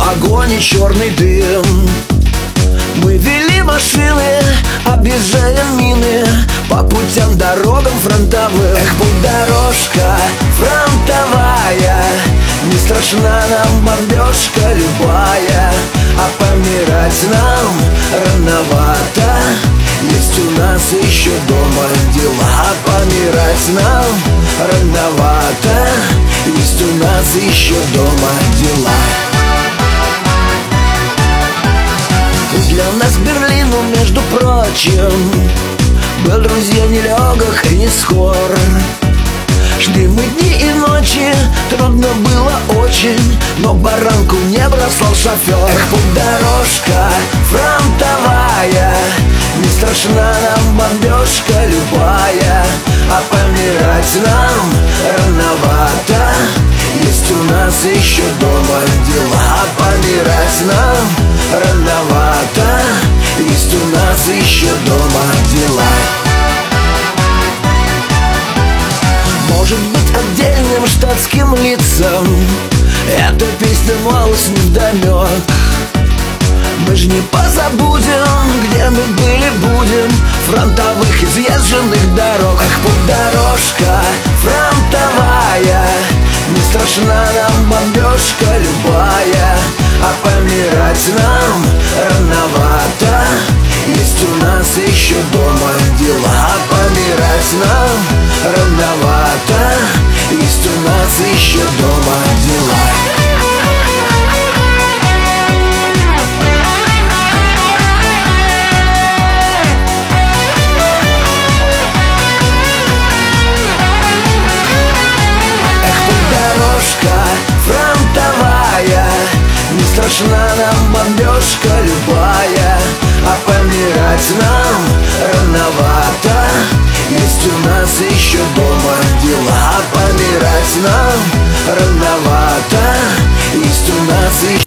огонь и черный дым. Мы вели машины, объезжая мины, по путям, дорогам фронтовым. Эх, путь дорожка фронтовая, не страшна нам бомбежка любая. А помирать нам рановато, есть у нас еще дома дела. А помирать нам рановато, есть у нас еще дома дела. Для нас Берлину, между прочим, был, друзья, нелегок и не скор. Шли мы дни и ночи, трудно было очень, но баранку не бросал шофер. Эх, путь дорожка фронтовая, не страшна нам бомбежка любая. А помирать нам рановато, есть у нас еще дома дела. А помирать нам рановато, есть у нас еще дома дела. Может быть, отдельным штатским лицам эта песня малость невдомек. Мы ж не позабудем, где мы были, будем, фронтовых изъезженных дорог. Эх, путь дорожка фронтовая, не страшна нам бомбежка любая. А помирать нам рановато, есть у нас еще дома дела. А помирать нам рановато, есть у нас еще дома дела. Фронтовая, не страшна нам бомбежка любая. А помирать нам рановато, есть у нас еще дома дела. А помирать нам рановато, есть у нас еще